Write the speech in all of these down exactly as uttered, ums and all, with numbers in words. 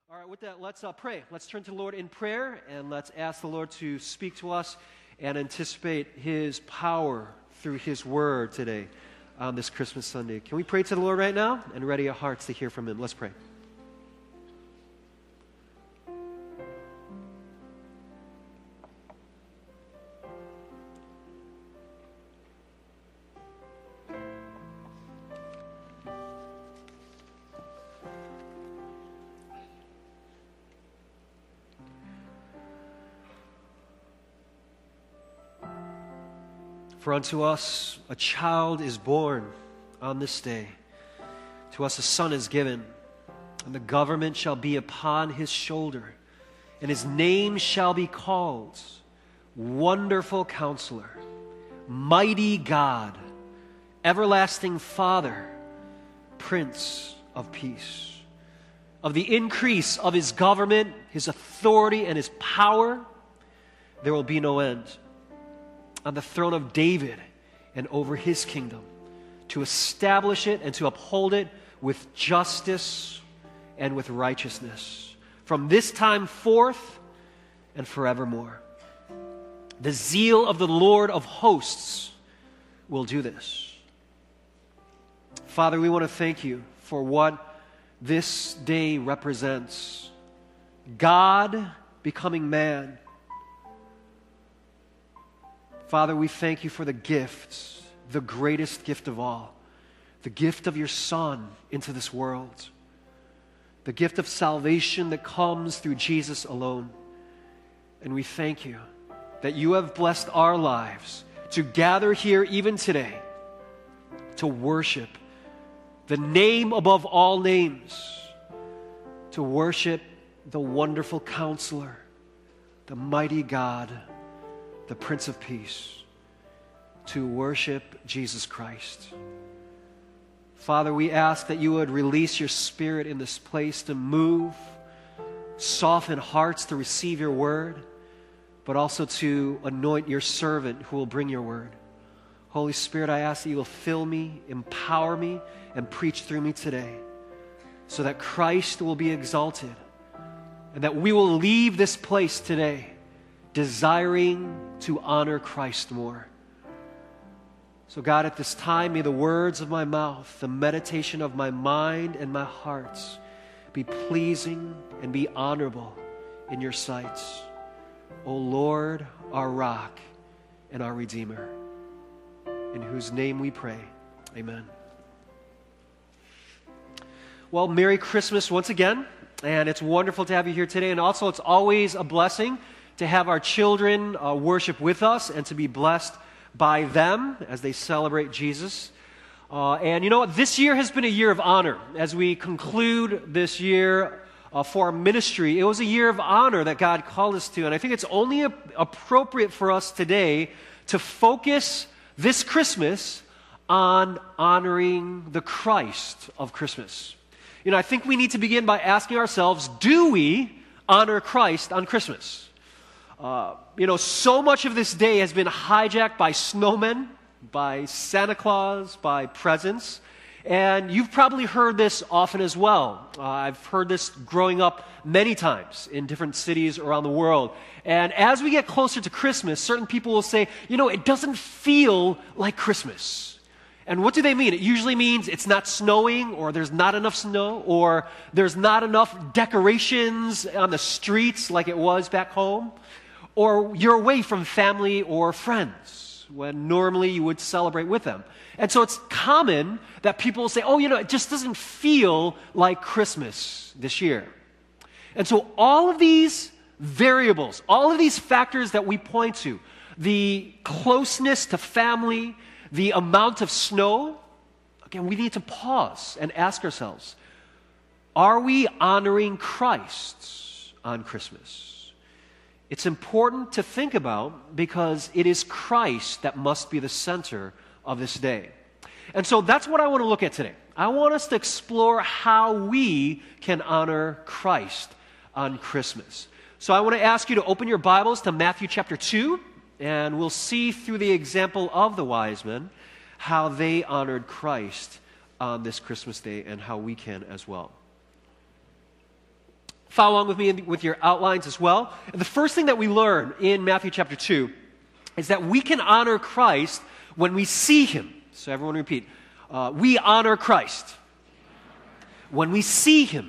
All right, with that, let's uh, pray. Let's turn to the Lord in prayer, and let's ask the Lord to speak to us and anticipate His power through His Word today on this Christmas Sunday. Can we pray to the Lord right now and ready our hearts to hear from Him? Let's pray. For unto us a child is born on this day. To us a son is given, and the government shall be upon his shoulder, and his name shall be called Wonderful Counselor, Mighty God, Everlasting Father, Prince of Peace. Of the increase of his government, his authority, and his power, there will be no end. On the throne of David and over his kingdom, to establish it and to uphold it with justice and with righteousness, from this time forth and forevermore. The zeal of the Lord of hosts will do this. Father, we want to thank you for what this day represents. God becoming man. Father, we thank you for the gift, the greatest gift of all, the gift of your Son into this world, the gift of salvation that comes through Jesus alone. And we thank you that you have blessed our lives to gather here even today to worship the name above all names, to worship the wonderful Counselor, the mighty God, the Prince of Peace, to worship Jesus Christ. Father, we ask that you would release your Spirit in this place to move, soften hearts to receive your word, but also to anoint your servant who will bring your word. Holy Spirit, I ask that you will fill me, empower me, and preach through me today, so that Christ will be exalted, and that we will leave this place today desiring to honor Christ more. So God, at this time, may the words of my mouth, the meditation of my mind and my heart be pleasing and be honorable in your sight. O Lord, our rock and our Redeemer, in whose name we pray. Amen. Well, Merry Christmas once again, and it's wonderful to have you here today, and also it's always a blessing to have our children uh, worship with us and to be blessed by them as they celebrate Jesus. Uh, and you know what? This year has been a year of honor. As we conclude this year uh, for our ministry, it was a year of honor that God called us to. And I think it's only a- appropriate for us today to focus this Christmas on honoring the Christ of Christmas. You know, I think we need to begin by asking ourselves, do we honor Christ on Christmas? Uh, you know, so much of this day has been hijacked by snowmen, by Santa Claus, by presents. And you've probably heard this often as well. Uh, I've heard this growing up many times in different cities around the world. And as we get closer to Christmas, certain people will say, you know, it doesn't feel like Christmas. And what do they mean? It usually means it's not snowing, or there's not enough snow, or there's not enough decorations on the streets like it was back home. Or you're away from family or friends when normally you would celebrate with them. And so it's common that people will say, oh, you know, it just doesn't feel like Christmas this year. And so all of these variables, all of these factors that we point to, the closeness to family, the amount of snow, again, we need to pause and ask ourselves, are we honoring Christ on Christmas? It's important to think about because it is Christ that must be the center of this day. And so that's what I want to look at today. I want us to explore how we can honor Christ on Christmas. So I want to ask you to open your Bibles to Matthew chapter two, and we'll see through the example of the wise men how they honored Christ on this Christmas day and how we can as well. follow along with me in, with your outlines as well. And the first thing that we learn in Matthew chapter two is that we can honor Christ when we see him. So everyone repeat. Uh, we honor Christ when we see him.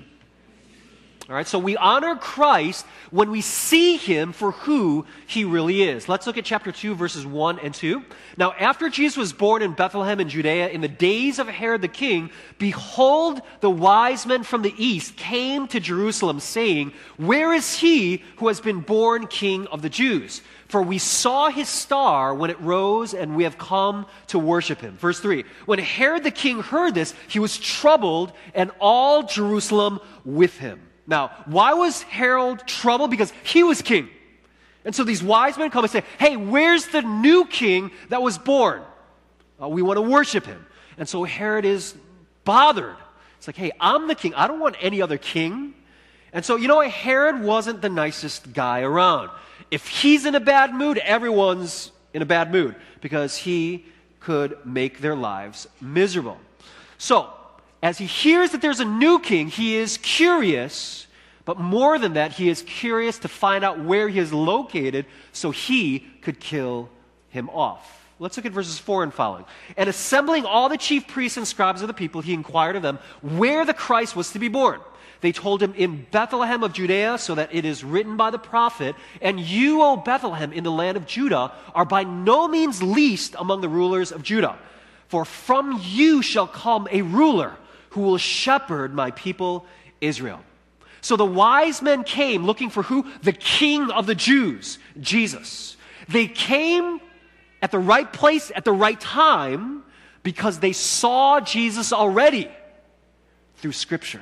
All right, so we honor Christ when we see him for who he really is. Let's look at chapter two, verses one and two. Now, after Jesus was born in Bethlehem in Judea in the days of Herod the king, behold, the wise men from the east came to Jerusalem, saying, "Where is he who has been born King of the Jews? For we saw his star when it rose, and we have come to worship him." Verse three, when Herod the king heard this, he was troubled, and all Jerusalem with him. Now, why was Herod troubled? Because he was king. And so these wise men come and say, "Hey, where's the new king that was born? Uh, we want to worship him." And so Herod is bothered. It's like, "Hey, I'm the king. I don't want any other king." And so, you know what? Herod wasn't the nicest guy around. If he's in a bad mood, everyone's in a bad mood because he could make their lives miserable. So, as he hears that there's a new king, he is curious, but more than that, he is curious to find out where he is located so he could kill him off. Let's look at verses four and following. And assembling all the chief priests and scribes of the people, he inquired of them where the Christ was to be born. They told him, "In Bethlehem of Judea, so that it is written by the prophet, and you, O Bethlehem, in the land of Judah, are by no means least among the rulers of Judah. For from you shall come a ruler who will shepherd my people Israel." So the wise men came looking for who? The King of the Jews, Jesus. They came at the right place at the right time because they saw Jesus already through Scripture.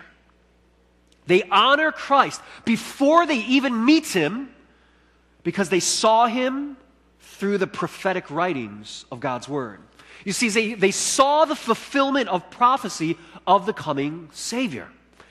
They honor Christ before they even meet him because they saw him through the prophetic writings of God's Word. You see, they, they saw the fulfillment of prophecy of the coming Savior.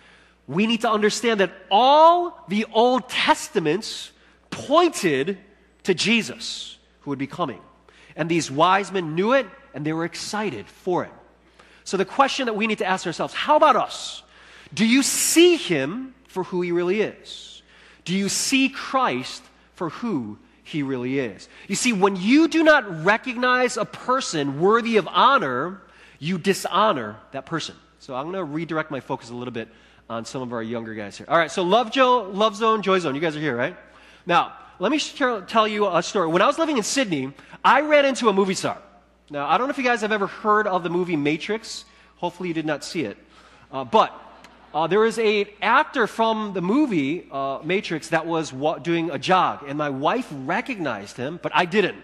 We need to understand that all the Old Testaments pointed to Jesus, who would be coming. And these wise men knew it, and they were excited for it. So the question that we need to ask ourselves, how about us? Do you see him for who he really is? Do you see Christ for who he really is? You see, when you do not recognize a person worthy of honor, you dishonor that person. So I'm going to redirect my focus a little bit on some of our younger guys here. All right, so Love, jo- Love Zone, Joy Zone, you guys are here, right? Now, let me sh- tell you a story. When I was living in Sydney, I ran into a movie star. Now, I don't know if you guys have ever heard of the movie Matrix. Hopefully you did not see it. Uh, but uh, there is an actor from the movie uh, Matrix that was wa- doing a jog, and my wife recognized him, but I didn't.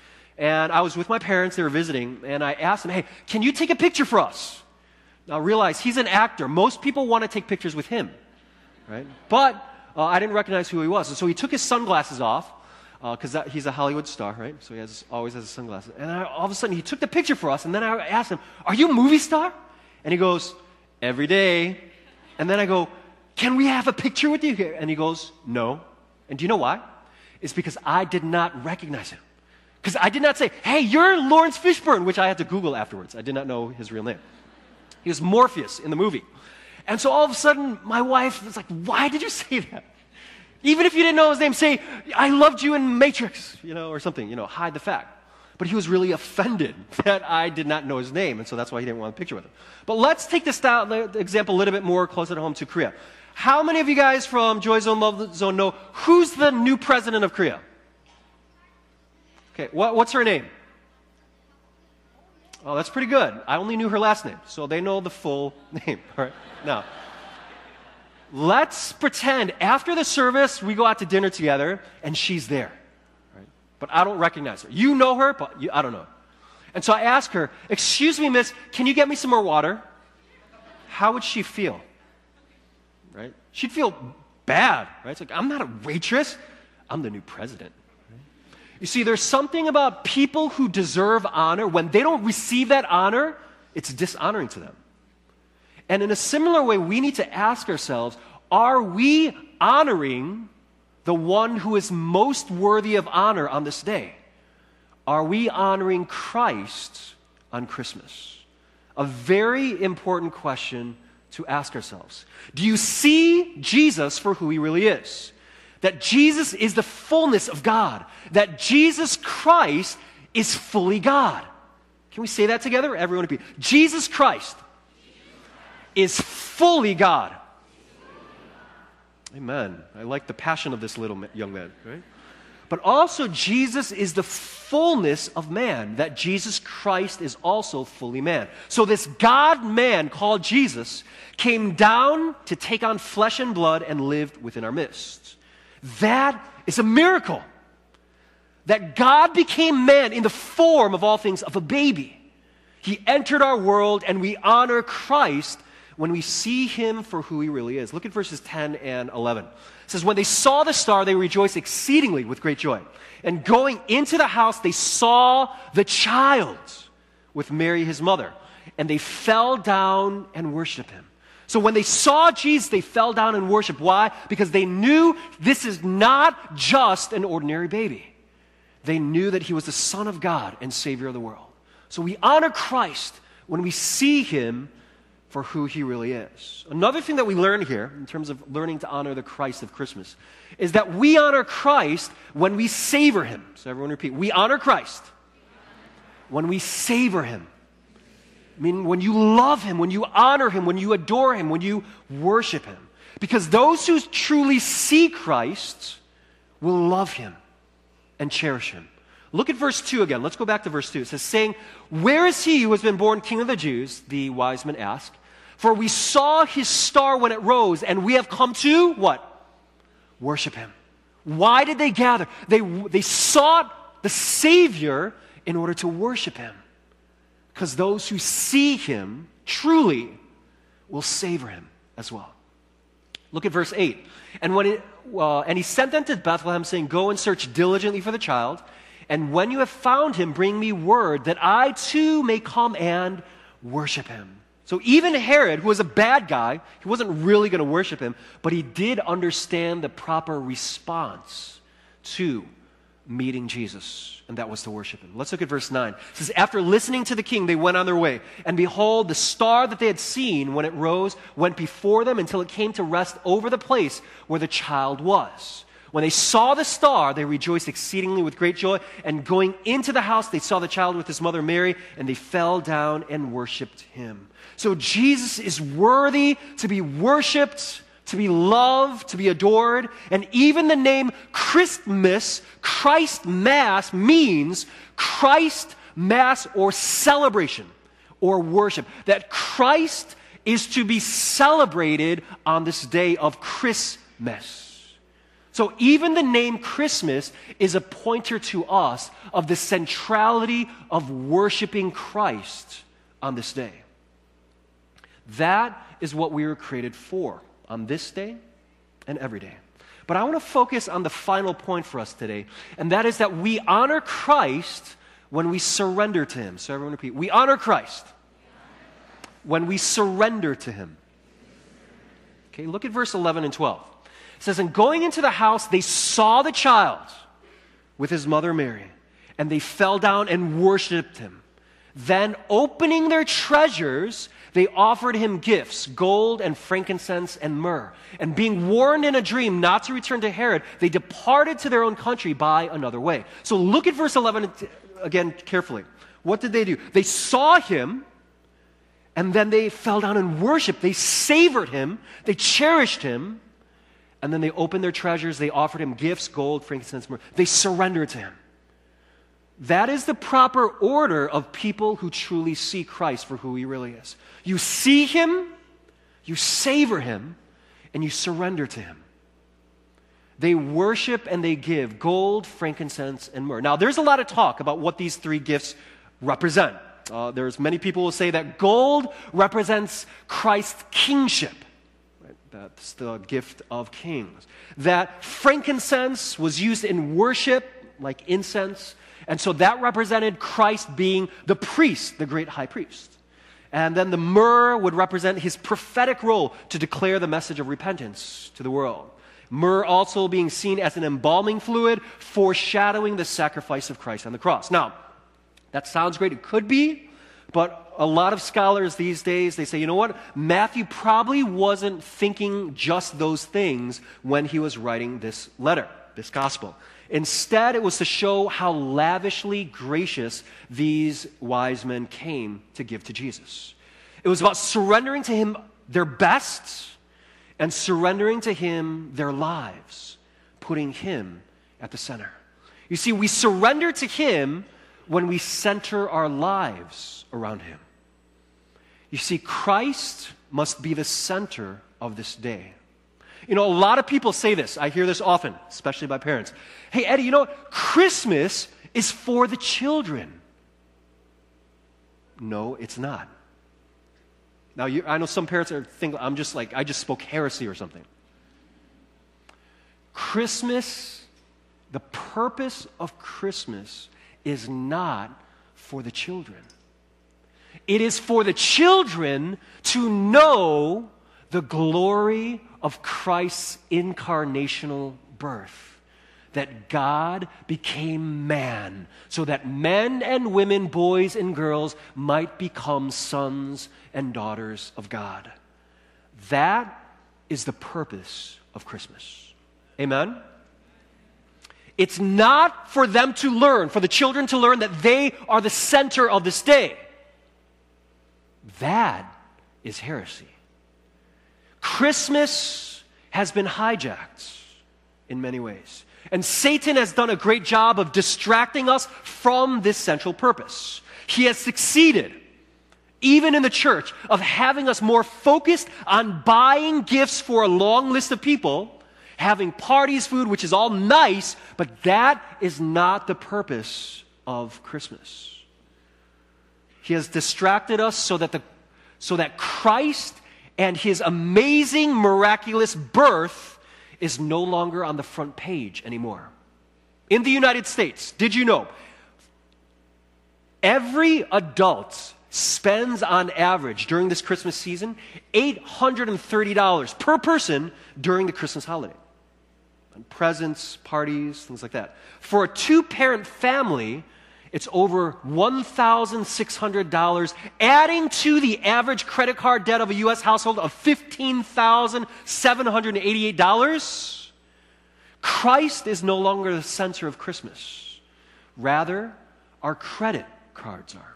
And I was with my parents, they were visiting, and I asked them, "Hey, can you take a picture for us?" Now realize, he's an actor. Most people want to take pictures with him, right? But uh, I didn't recognize who he was. And so he took his sunglasses off, because uh, he's a Hollywood star, right? So he has, always has his sunglasses. And I, all of a sudden, he took the picture for us, and then I asked him, "Are you a movie star?" And he goes, "Every day." And then I go, "Can we have a picture with you here?" And he goes, "No." And do you know why? It's because I did not recognize him. Because I did not say, "Hey, you're Lawrence Fishburne," which I had to Google afterwards. I did not know his real name. He was Morpheus in the movie. And so all of a sudden, my wife was like, "Why did you say that? Even if you didn't know his name, say, 'I loved you in Matrix,' you know, or something, you know, hide the fact." But he was really offended that I did not know his name, and so that's why he didn't want a picture with him. But let's take this style, the example a little bit more closer to home to Korea. How many of you guys from Joy Zone, Love Zone know who's the new president of Korea? Okay, what, what's her name? Oh, that's pretty good. I only knew her last name, so they know the full name. All right, now, let's pretend after the service we go out to dinner together and she's there, right? But I don't recognize her. You know her, but you, I don't know. And so I ask her, "Excuse me, miss, can you get me some more water?" How would she feel? Right? She'd feel bad, right? It's like, I'm not a waitress. I'm the new president. You see, there's something about people who deserve honor. When they don't receive that honor, it's dishonoring to them. And in a similar way, we need to ask ourselves, are we honoring the one who is most worthy of honor on this day? Are we honoring Christ on Christmas? A very important question to ask ourselves, do you see Jesus for who he really is? That Jesus is the fullness of God. That Jesus Christ is fully God. Can we say that together? Everyone repeat. Jesus Christ is fully God. Amen. I like the passion of this little young man, right? But also Jesus is the fullness of man, that Jesus Christ is also fully man. So this God-man called Jesus came down to take on flesh and blood and lived within our midst. That is a miracle. That God became man in the form of all things of a baby. He entered our world, and we honor Christ when we see him for who he really is. Look at verses ten and eleven. It says, when they saw the star, they rejoiced exceedingly with great joy. And going into the house, they saw the child with Mary, his mother. And they fell down and worshiped him. So when they saw Jesus, they fell down and worshiped. Why? Because they knew this is not just an ordinary baby. They knew that he was the Son of God and Savior of the world. So we honor Christ when we see him for who he really is. Another thing that we learn here, in terms of learning to honor the Christ of Christmas, is that we honor Christ when we savor him. So everyone repeat, we honor Christ when we savor him. I mean, when you love him, when you honor him, when you adore him, when you worship him. Because those who truly see Christ will love him and cherish him. Look at verse two again. Let's go back to verse two. It says, saying, where is he who has been born King of the Jews? The wise men asked. For we saw his star when it rose, and we have come to, what? Worship him. Why did they gather? They, they sought the Savior in order to worship him. Because those who see him truly will savor him as well. Look at verse eight. And when it, uh, and he sent them to Bethlehem, saying, go and search diligently for the child, and when you have found him, bring me word that I too may come and worship him. So even Herod, who was a bad guy, he wasn't really going to worship him, but he did understand the proper response to meeting Jesus, and that was to worship him. Let's look at verse nine. It says, after listening to the king, they went on their way. And behold, the star that they had seen when it rose went before them until it came to rest over the place where the child was. When they saw the star, they rejoiced exceedingly with great joy. And going into the house, they saw the child with his mother Mary, and they fell down and worshiped him. So Jesus is worthy to be worshiped, to be loved, to be adored. And even the name Christmas, Christ Mass, means Christ Mass or celebration or worship. That Christ is to be celebrated on this day of Christmas. So even the name Christmas is a pointer to us of the centrality of worshiping Christ on this day. That is what we were created for on this day and every day. But I want to focus on the final point for us today, and that is that we honor Christ when we surrender to him. So everyone repeat, we honor Christ when we surrender to him. Okay, look at verse eleven and twelve. It says, and going into the house, they saw the child with his mother Mary, and they fell down and worshiped him. Then, opening their treasures, they offered him gifts, gold and frankincense and myrrh. And being warned in a dream not to return to Herod, they departed to their own country by another way. So look at verse eleven again carefully. What did they do? They saw him, and then they fell down and worshiped. They savored him. They cherished him. And then they opened their treasures. They offered him gifts, gold, frankincense, myrrh. They surrendered to him. That is the proper order of people who truly see Christ for who he really is. You see him, you savor him, and you surrender to him. They worship and they give gold, frankincense, and myrrh. Now, there's a lot of talk about what these three gifts represent. Uh, there's many people who say that gold represents Christ's kingship. That's the gift of kings. That frankincense was used in worship, like incense. And so that represented Christ being the priest, the great high priest. And then the myrrh would represent his prophetic role to declare the message of repentance to the world. Myrrh also being seen as an embalming fluid, foreshadowing the sacrifice of Christ on the cross. Now, that sounds great. It could be. But a lot of scholars these days, they say, you know what? Matthew probably wasn't thinking just those things when he was writing this letter, this gospel. Instead, it was to show how lavishly gracious these wise men came to give to Jesus. It was about surrendering to him their best and surrendering to him their lives, putting him at the center. You see, we surrender to him when we center our lives around him. You see, Christ must be the center of this day. You know, a lot of people say this. I hear this often, especially by parents. Hey, Eddie, you know what? Christmas is for the children. No, it's not. Now, you, I know some parents are thinking, I'm just like, I just spoke heresy or something. Christmas, the purpose of Christmas is not for the children. It is for the children to know the glory of Christ's incarnational birth, that God became man so that men and women, boys and girls might become sons and daughters of God. That is the purpose of Christmas. Amen? It's not for them to learn, for the children to learn that they are the center of this day. That is heresy. Christmas has been hijacked in many ways. And Satan has done a great job of distracting us from this central purpose. He has succeeded, even in the church, of having us more focused on buying gifts for a long list of people, having parties, food, which is all nice, but that is not the purpose of Christmas. He has distracted us so that the so that Christ and his amazing, miraculous birth is no longer on the front page anymore. In the United States, did you know, every adult spends on average during this Christmas season eight hundred thirty dollars per person during the Christmas holiday. On presents, parties, things like that. For a two-parent family, it's over one thousand six hundred dollars, adding to the average credit card debt of a U S household of fifteen thousand seven hundred eighty-eight dollars. Christ is no longer the center of Christmas. Rather, our credit cards are.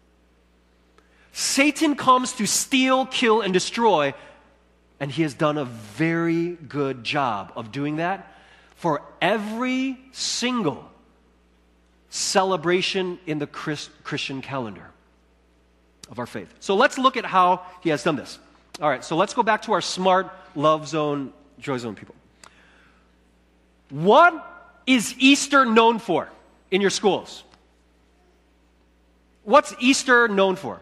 Satan comes to steal, kill, and destroy, and he has done a very good job of doing that for every single celebration in the Chris, Christian calendar of our faith. So let's look at how he has done this. All right, so let's go back to our smart love zone, joy zone people. What is Easter known for in your schools? What's Easter known for?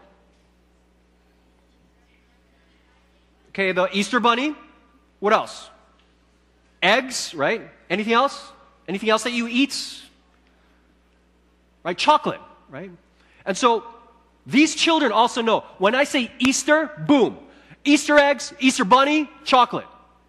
Okay, the Easter bunny. What else? Eggs, right? Anything else? Anything else that you eat? Right? Chocolate, right? And so these children also know, when I say Easter, boom. Easter eggs, Easter bunny, chocolate.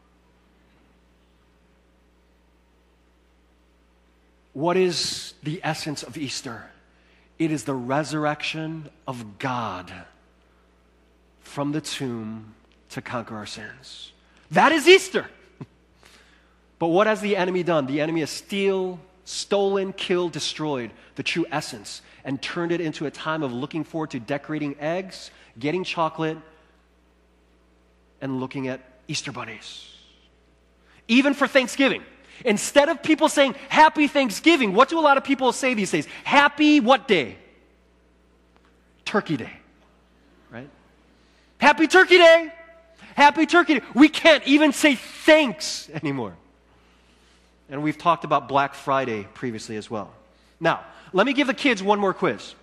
What is the essence of Easter? It is the resurrection of God from the tomb to conquer our sins. That is Easter. But what has the enemy done? The enemy has steal, stolen, killed, destroyed the true essence and turned it into a time of looking forward to decorating eggs, getting chocolate, and looking at Easter bunnies. Even for Thanksgiving. Instead of people saying, Happy Thanksgiving, what do a lot of people say these days? Happy what day? Turkey Day. Right? Happy Turkey Day! Happy Turkey Day! We can't even say thanks anymore. And we've talked about Black Friday previously as well. Now, let me give the kids one more quiz.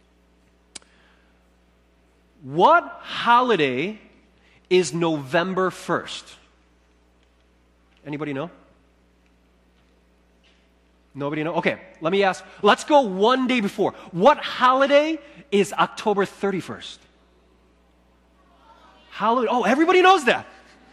What holiday is November first? Anybody know? Nobody know? Okay, let me ask. Let's go one day before. What holiday is October thirty-first? Halloween. Oh, everybody knows that.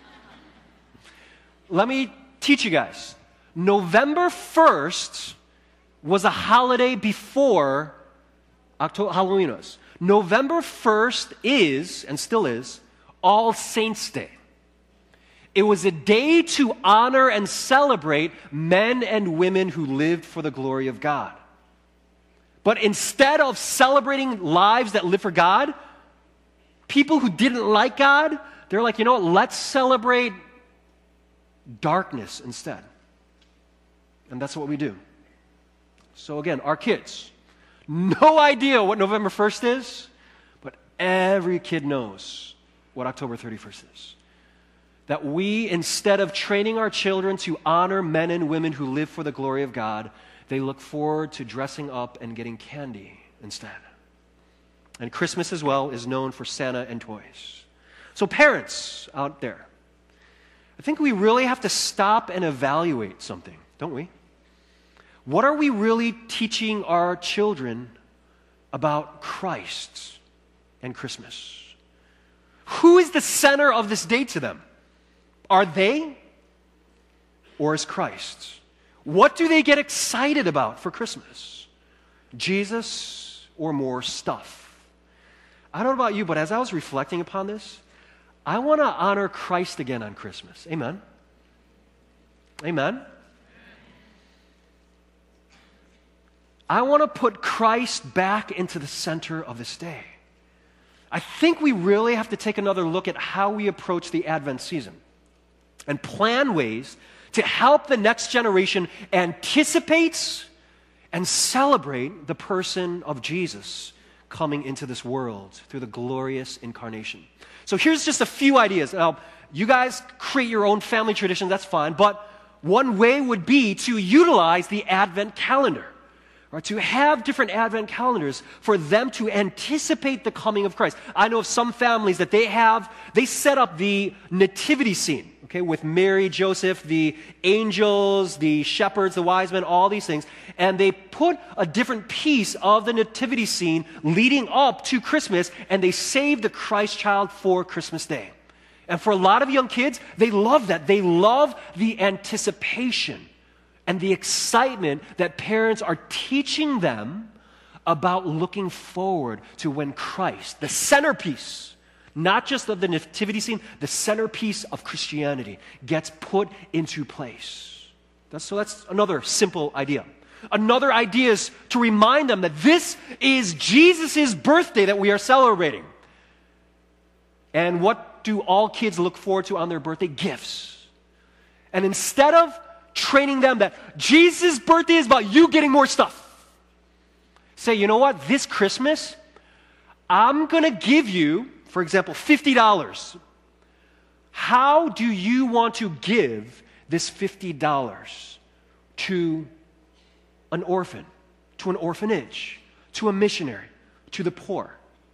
Let me teach you guys. November first was a holiday before October, Halloween was. November first is, and still is, All Saints' Day. It was a day to honor and celebrate men and women who lived for the glory of God. But instead of celebrating lives that live for God, people who didn't like God, they're like, you know what, let's celebrate darkness instead. And that's what we do. So again, our kids, no idea what November first is, but every kid knows what October thirty-first is. That we, instead of training our children to honor men and women who live for the glory of God, they look forward to dressing up and getting candy instead. And Christmas as well is known for Santa and toys. So parents out there, I think we really have to stop and evaluate something, don't we? What are we really teaching our children about Christ and Christmas? Who is the center of this day to them? Are they, or is Christ? What do they get excited about for Christmas? Jesus or more stuff? I don't know about you, but as I was reflecting upon this, I want to honor Christ again on Christmas. Amen? Amen? I want to put Christ back into the center of this day. I think we really have to take another look at how we approach the Advent season and plan ways to help the next generation anticipate and celebrate the person of Jesus coming into this world through the glorious incarnation. So here's just a few ideas. Now, you guys create your own family tradition, that's fine, but one way would be to utilize the Advent calendar. Or to have different Advent calendars for them to anticipate the coming of Christ. I know of some families that they have, they set up the nativity scene, okay, with Mary, Joseph, the angels, the shepherds, the wise men, all these things, and they put a different piece of the nativity scene leading up to Christmas, and they save the Christ child for Christmas Day. And for a lot of young kids, they love that. They love the anticipation and the excitement that parents are teaching them about looking forward to when Christ, the centerpiece, not just of the nativity scene, the centerpiece of Christianity, gets put into place. That's, so that's another simple idea. Another idea is to remind them that this is Jesus' birthday that we are celebrating. And what do all kids look forward to on their birthday? Gifts. And instead of training them that Jesus' birthday is about you getting more stuff, say, you know what, this Christmas, I'm going to give you, for example, fifty dollars. How do you want to give this fifty dollars to an orphan, to an orphanage, to a missionary, to the poor?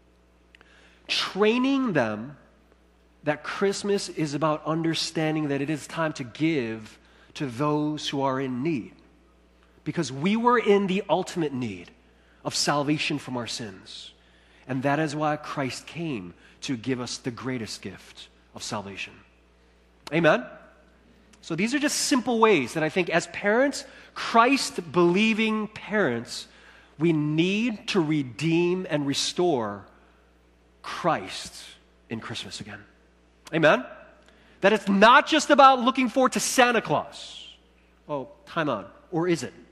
Training them that Christmas is about understanding that it is time to give to those who are in need. Because we were in the ultimate need of salvation from our sins. And that is why Christ came to give us the greatest gift of salvation. Amen? So these are just simple ways that I think as parents, Christ-believing parents, we need to redeem and restore Christ in Christmas again. Amen? That it's not just about looking forward to Santa Claus. Oh, time out. Or is it?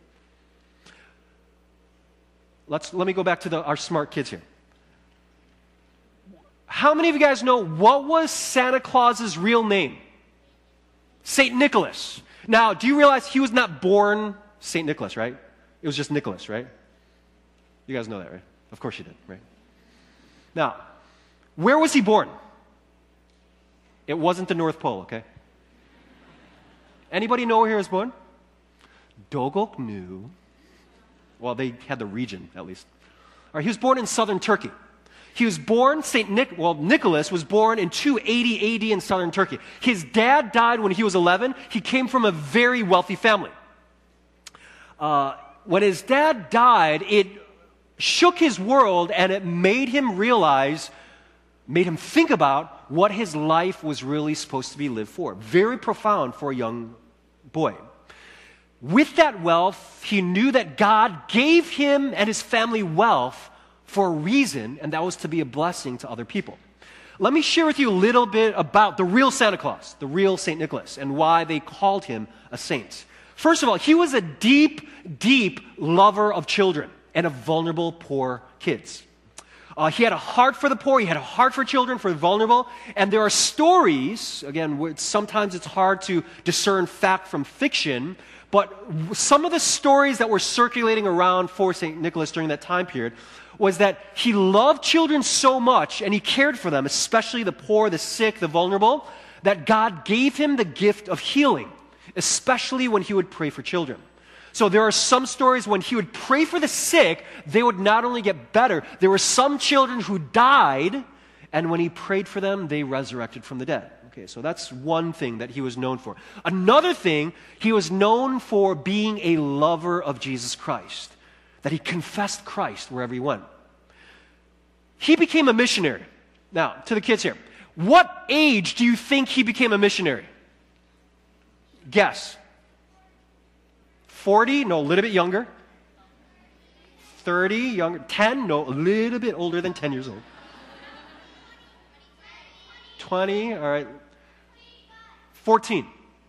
Let's, let me go back to the, our smart kids here. How many of you guys know what was Santa Claus's real name? Saint Nicholas. Now, do you realize he was not born Saint Nicholas, right? It was just Nicholas, right? You guys know that, right? Of course you did, right? Now, where was he born? It wasn't the North Pole, okay? Anybody know where he was born? Dogoknu. Well, they had the region, at least. All right, he was born in southern Turkey. He was born, Saint Nic- well, Nicholas was born in two eighty A D in southern Turkey. His dad died when he was eleven. He came from a very wealthy family. Uh, when his dad died, it shook his world and it made him realize, made him think about what his life was really supposed to be lived for. Very profound for a young boy. With that wealth, he knew that God gave him and his family wealth for a reason, and that was to be a blessing to other people. Let me share with you a little bit about the real Santa Claus, the real Saint Nicholas, and why they called him a saint. First of all, he was a deep, deep lover of children and of vulnerable, poor kids. Uh, he had a heart for the poor, he had a heart for children, for the vulnerable, and there are stories, again, where sometimes it's hard to discern fact from fiction, but some of the stories that were circulating around for Saint Nicholas during that time period was that he loved children so much, and he cared for them, especially the poor, the sick, the vulnerable, that God gave him the gift of healing, especially when he would pray for children. So there are some stories when he would pray for the sick, they would not only get better, there were some children who died, and when he prayed for them, they resurrected from the dead. Okay, so that's one thing that he was known for. Another thing, he was known for being a lover of Jesus Christ, that he confessed Christ wherever he went. He became a missionary. Now, to the kids here, what age do you think he became a missionary? Guess. forty? No, a little bit younger. thirty? Younger. ten? No, a little bit older than ten years old. twenty? All right. fourteen.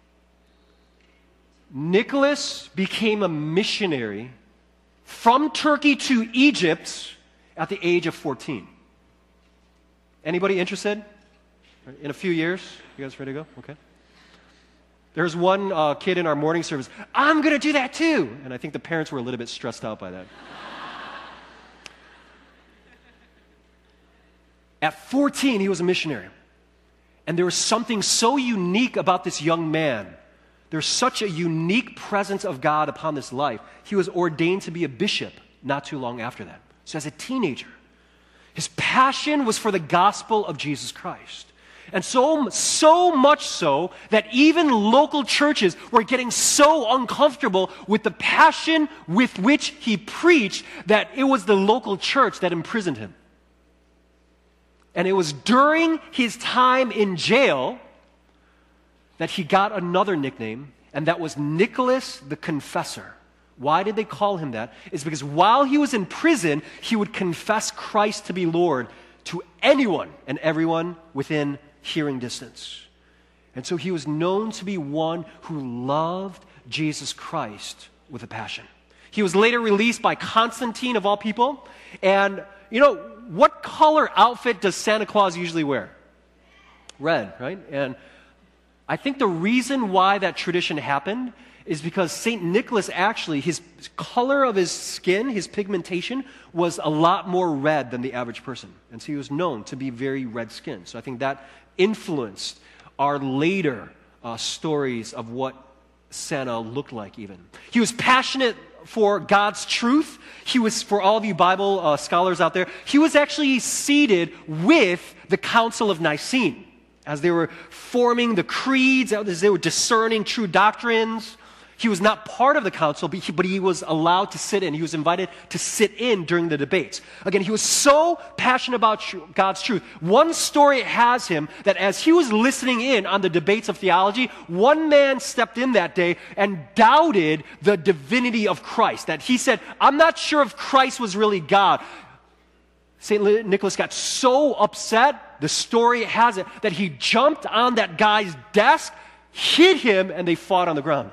Nicholas became a missionary from Turkey to Egypt at the age of fourteen. Anybody interested? In a few years? You guys ready to go? Okay. There's one uh, kid in our morning service, I'm going to do that too. And I think the parents were a little bit stressed out by that. At fourteen, he was a missionary. And there was something so unique about this young man. There's such a unique presence of God upon this life. He was ordained to be a bishop not too long after that. So as a teenager, his passion was for the gospel of Jesus Christ. And so, so much so that even local churches were getting so uncomfortable with the passion with which he preached that it was the local church that imprisoned him. And it was during his time in jail that he got another nickname, and that was Nicholas the Confessor. Why did they call him that? It's because while he was in prison, he would confess Christ to be Lord to anyone and everyone within hearing distance. And so he was known to be one who loved Jesus Christ with a passion. He was later released by Constantine, of all people. And, you know, what color outfit does Santa Claus usually wear? Red, right? And I think the reason why that tradition happened is because Saint Nicholas actually, his color of his skin, his pigmentation, was a lot more red than the average person. And so he was known to be very red-skinned. So I think that influenced our later uh, stories of what Santa looked like even. He was passionate for God's truth. He was, for all of you Bible uh, scholars out there, he was actually seated with the Council of Nicene as they were forming the creeds, as they were discerning true doctrines. He was not part of the council, but he, but he was allowed to sit in. He was invited to sit in during the debates. Again, he was so passionate about tr- God's truth. One story has him that as he was listening in on the debates of theology, one man stepped in that day and doubted the divinity of Christ. That he said, I'm not sure if Christ was really God. Saint Nicholas got so upset, the story has it, that he jumped on that guy's desk, hit him, and they fought on the ground.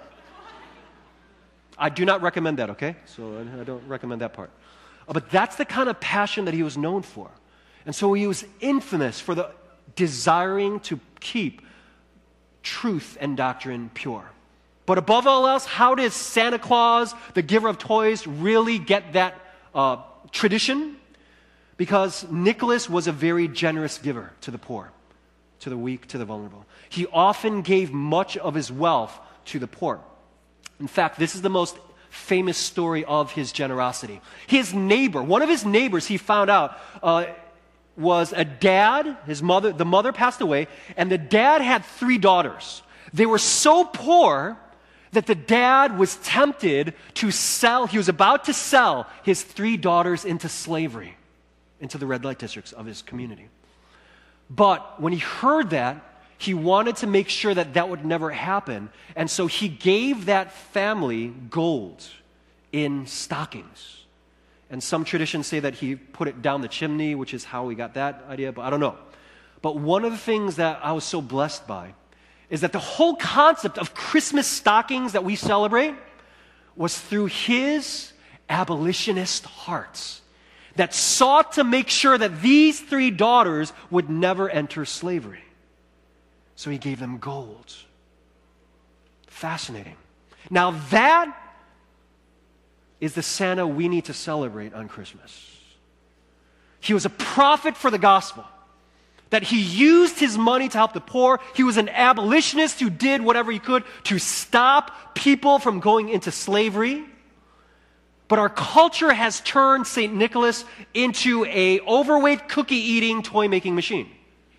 I do not recommend that, okay? So I don't recommend that part. Uh, but that's the kind of passion that he was known for. And so he was infamous for the desiring to keep truth and doctrine pure. But above all else, how does Santa Claus, the giver of toys, really get that uh, tradition? Because Nicholas was a very generous giver to the poor, to the weak, to the vulnerable. He often gave much of his wealth to the poor. In fact, this is the most famous story of his generosity. His neighbor, one of his neighbors, he found out, uh, was a dad. His mother, the mother passed away, and the dad had three daughters. They were so poor that the dad was tempted to sell, he was about to sell his three daughters into slavery, into the red light districts of his community. But when he heard that, he wanted to make sure that that would never happen. And so he gave that family gold in stockings. And some traditions say that he put it down the chimney, which is how we got that idea, but I don't know. But one of the things that I was so blessed by is that the whole concept of Christmas stockings that we celebrate was through his abolitionist hearts that sought to make sure that these three daughters would never enter slavery. So he gave them gold. Fascinating. Now that is the Santa we need to celebrate on Christmas. He was a prophet for the gospel, that he used his money to help the poor. He was an abolitionist who did whatever he could to stop people from going into slavery. But our culture has turned Saint Nicholas into an overweight cookie-eating, toy-making machine.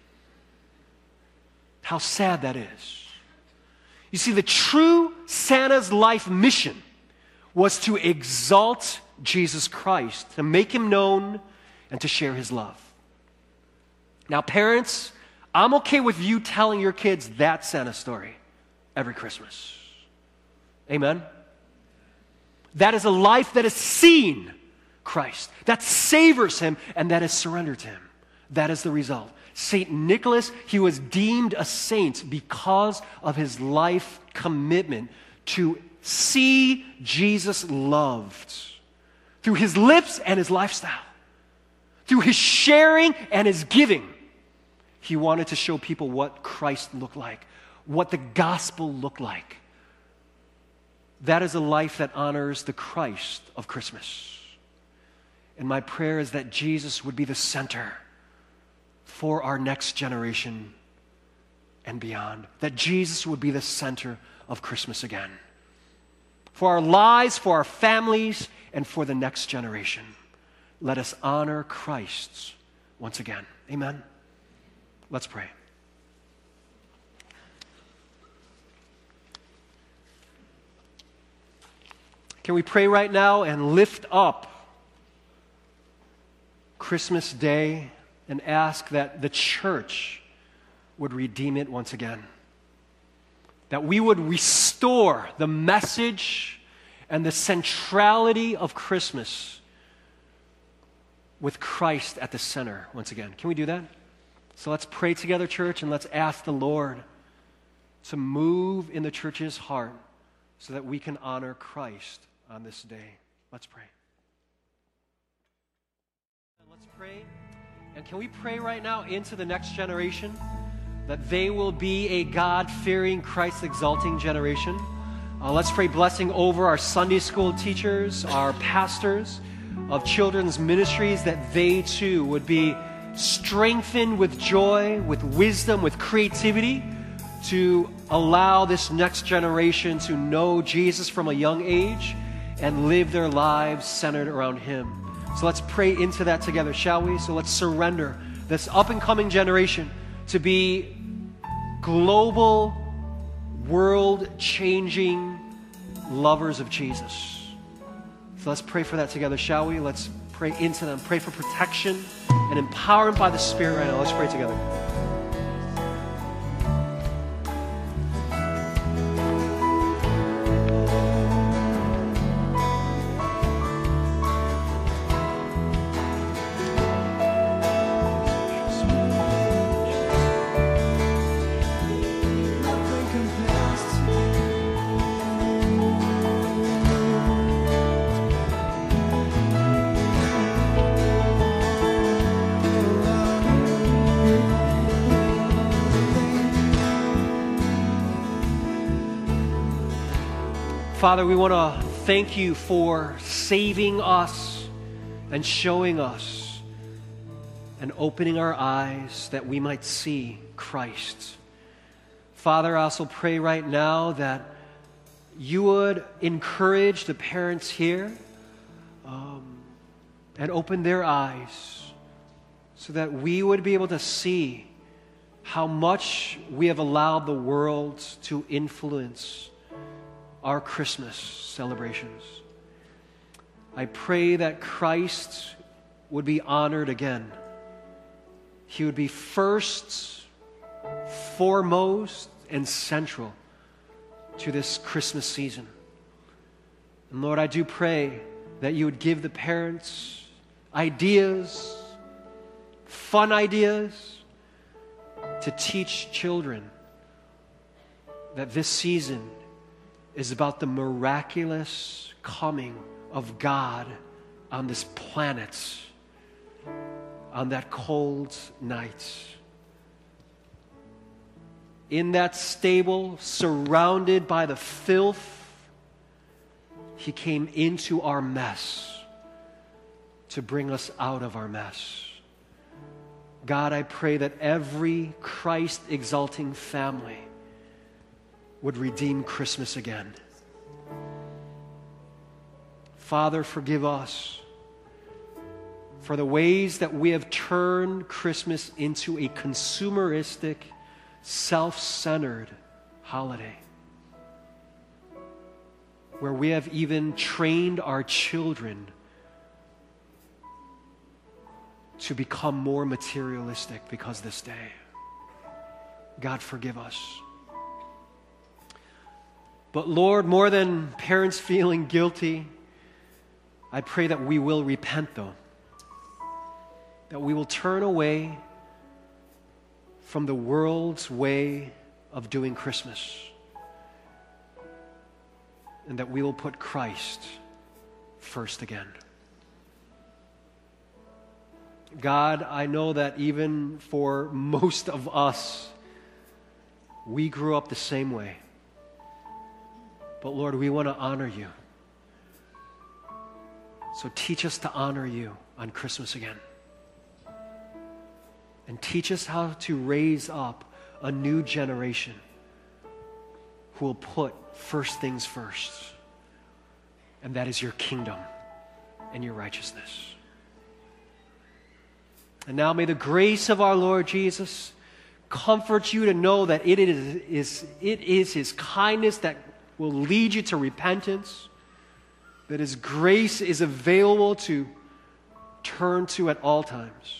How sad that is. You see, the true Santa's life mission was to exalt Jesus Christ, to make him known, and to share his love. Now, parents, I'm okay with you telling your kids that Santa story every Christmas. Amen? That is a life that has seen Christ, that savors him, and that has surrendered to him. That is the result. Saint Nicholas, he was deemed a saint because of his life commitment to see Jesus loved through his lips and his lifestyle, through his sharing and his giving. He wanted to show people what Christ looked like, what the gospel looked like. That is a life that honors the Christ of Christmas. And my prayer is that Jesus would be the center for our next generation and beyond. That Jesus would be the center of Christmas again. For our lives, for our families, and for the next generation. Let us honor Christ once again. Amen. Let's pray. Can we pray right now and lift up Christmas Day and ask that the church would redeem it once again? That we would restore the message and the centrality of Christmas with Christ at the center once again. Can we do that? So let's pray together, church, and let's ask the Lord to move in the church's heart so that we can honor Christ on this day. Let's pray. Let's pray. And can we pray right now into the next generation that they will be a God-fearing, Christ-exalting generation? Uh, let's pray blessing over our Sunday school teachers, our pastors of children's ministries, that they too would be strengthened with joy, with wisdom, with creativity to allow this next generation to know Jesus from a young age and live their lives centered around him. So let's pray into that together, shall we? So let's surrender this up-and-coming generation to be global, world-changing lovers of Jesus. So let's pray for that together, shall we? Let's pray into them. Pray for protection and empowerment by the Spirit right now. Let's pray together. Father, we want to thank you for saving us and showing us and opening our eyes that we might see Christ. Father, I also pray right now that you would encourage the parents here um, and open their eyes so that we would be able to see how much we have allowed the world to influence our Christmas celebrations. I pray that Christ would be honored again. He would be first, foremost, and central to this Christmas season. And Lord, I do pray that you would give the parents ideas, fun ideas, to teach children that this season is about the miraculous coming of God on this planet on that cold night. In that stable, surrounded by the filth, He came into our mess to bring us out of our mess. God, I pray that every Christ-exalting family would redeem Christmas again. Father, forgive us for the ways that we have turned Christmas into a consumeristic, self-centered holiday, where we have even trained our children to become more materialistic because of this day. God, forgive us. But Lord, more than parents feeling guilty, I pray that we will repent, though. That we will turn away from the world's way of doing Christmas. And that we will put Christ first again. God, I know that even for most of us, we grew up the same way. But Lord, we want to honor you. So teach us to honor you on Christmas again. And teach us how to raise up a new generation who will put first things first. And that is your kingdom and your righteousness. And now may the grace of our Lord Jesus comfort you to know that it is, is, it is His kindness that will lead you to repentance, that His grace is available to turn to at all times.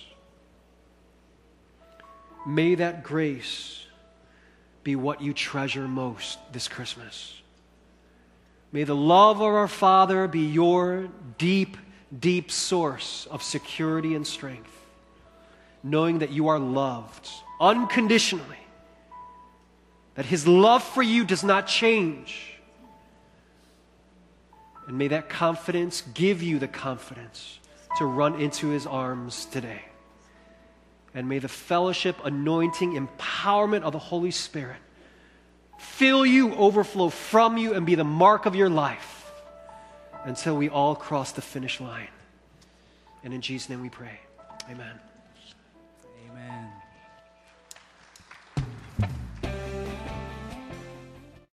May that grace be what you treasure most this Christmas. May the love of our Father be your deep, deep source of security and strength, knowing that you are loved unconditionally, that His love for you does not change. And may that confidence give you the confidence to run into His arms today. And may the fellowship, anointing, empowerment of the Holy Spirit fill you, overflow from you, and be the mark of your life until we all cross the finish line. And in Jesus' name we pray. Amen.